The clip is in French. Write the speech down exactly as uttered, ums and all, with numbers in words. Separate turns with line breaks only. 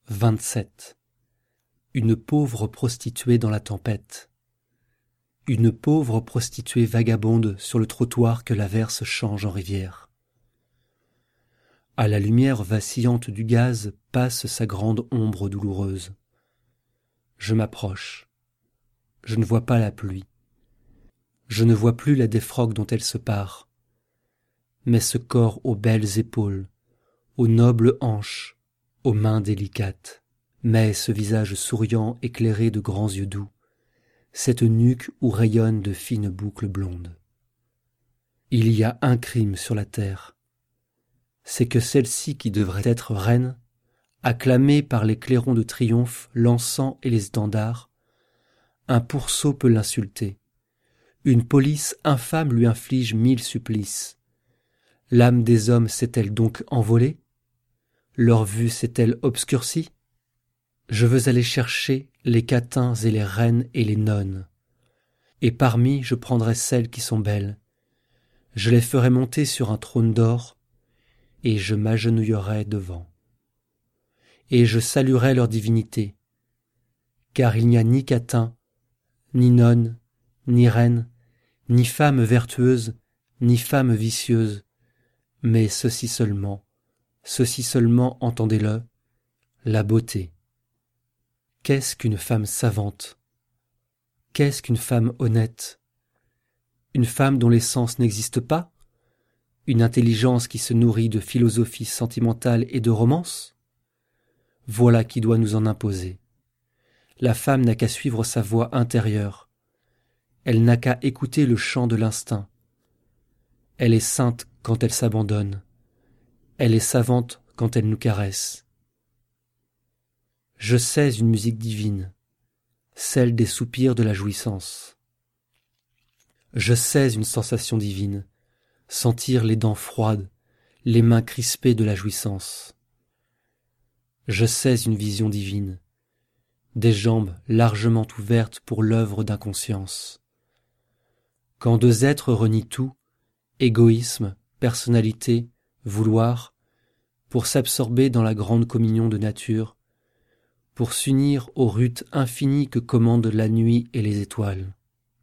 vingt-sept. Une pauvre prostituée dans la tempête. Une pauvre prostituée vagabonde sur le trottoir que l'averse change en rivière. À la lumière vacillante du gaz passe sa grande ombre douloureuse. Je m'approche. Je ne vois pas la pluie. Je ne vois plus la défroque dont elle se pare. Mais ce corps aux belles épaules, aux nobles hanches, aux mains délicates, mais ce visage souriant éclairé de grands yeux doux, cette nuque où rayonnent de fines boucles blondes. Il y a un crime sur la terre, c'est que celle-ci qui devrait être reine, acclamée par les clairons de triomphe, l'encens et les étendards, un pourceau peut l'insulter, une police infâme lui inflige mille supplices. L'âme des hommes s'est-elle donc envolée? Leur vue s'est-elle obscurcie? Je veux aller chercher les catins et les reines et les nonnes, et parmi je prendrai celles qui sont belles, je les ferai monter sur un trône d'or, et je m'agenouillerai devant. Et je saluerai leur divinité, car il n'y a ni catin, ni nonne, ni reine, ni femme vertueuse, ni femme vicieuse, mais ceci seulement, ceci seulement, entendez-le, la beauté. Qu'est-ce qu'une femme savante? Qu'est-ce qu'une femme honnête? Une femme dont l'essence n'existe pas? Une intelligence qui se nourrit de philosophie sentimentale et de romance? Voilà qui doit nous en imposer. La femme n'a qu'à suivre sa voix intérieure. Elle n'a qu'à écouter le chant de l'instinct. Elle est sainte quand elle s'abandonne. Elle est savante quand elle nous caresse. Je sais une musique divine, celle des soupirs de la jouissance. Je sais une sensation divine, sentir les dents froides, les mains crispées de la jouissance. Je sais une vision divine, des jambes largement ouvertes pour l'œuvre d'inconscience. Quand deux êtres renient tout, égoïsme, personnalité, vouloir, pour s'absorber dans la grande communion de nature, pour s'unir aux rutes infinies que commandent la nuit et les étoiles.